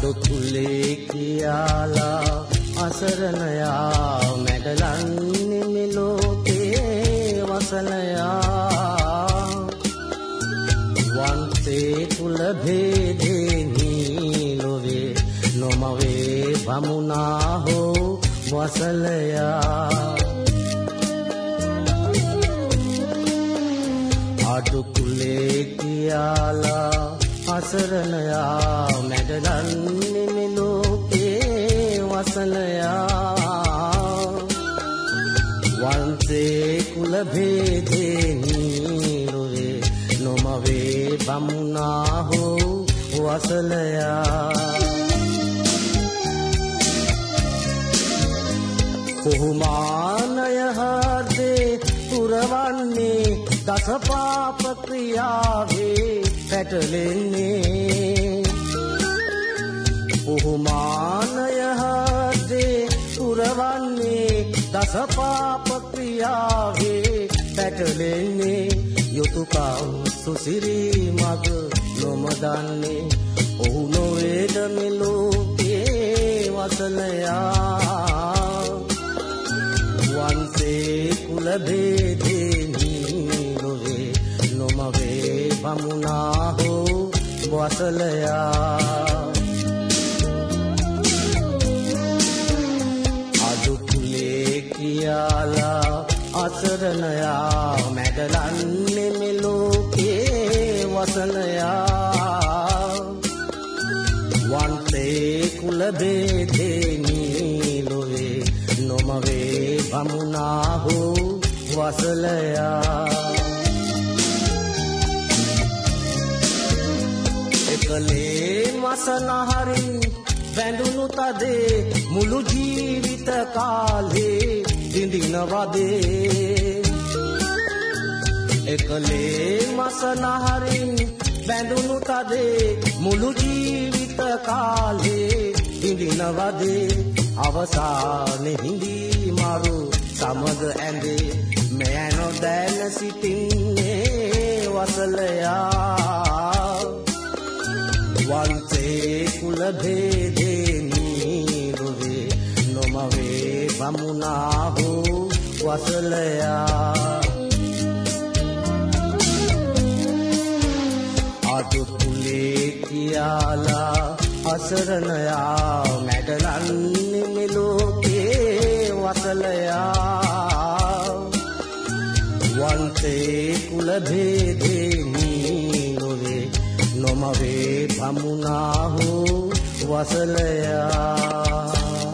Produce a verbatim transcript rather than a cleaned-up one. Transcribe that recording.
අඩු කුලේ කියාලා අසරණයා මැඩලන්නේ මෙලෝකේ වසලයා වන්සේ කුල භේදේ නීලොවේ නොමවේ බමුණා හෝ වසලයා අඩු කුලේ කියාලා අසරණයා මැඩලන්නේ මෙලෝකේ වසලයා වන්සේ කුල භේදේ නීලොවේ නොමවේ බමුණා හෝ වසලයා කොහොමානය හදේ පුරවන්නේ දස පාප ක්‍රියාවේ පැටලෙන්නේ කොහොමානය හදේ පුරවන්නේ දස පාප ක්‍රියාවේ පැටලෙන්නේ යුතුයකම් සුසිරි මග නොමදන්නේ ඔහු නොවේද මෙලෝකේ වසලයා වන්සේ කුල භේදේ නීලොවේ නොමවේ බමුණා හෝ වසලයා අඩු කුලේ කියාලා අසරණයා මැඩලන්නේ මෙලෝකේ වසලයා වන්සේ කුල භේදේ නීලොවේ නොමවේ බමුණා හෝ වසලයා එකලේ මසනහරින් බැඳුණු තදේ මුළු ජීවිත කාලේ දිනවදේ එකලේ මසනහරින් බැඳුණු තදේ මුළු ජීවිත කාලේ දිනවදේ අවසානෙ හිඳී මරු සමග ඇඳේ මෙය නොදැන සිටින්නේ වසලයා වන්සේ කුල භේදේ නීලොවේ නොමවේ බමුණා හෝ වසලයා අඩු කුලේ කියාලා අසරණයා මැඩලන්නේ මෙලෝකේ වසලයා වන්සේ කුල භේදේ නීලොවේ නොමවේ බමුණා හෝ වසලයා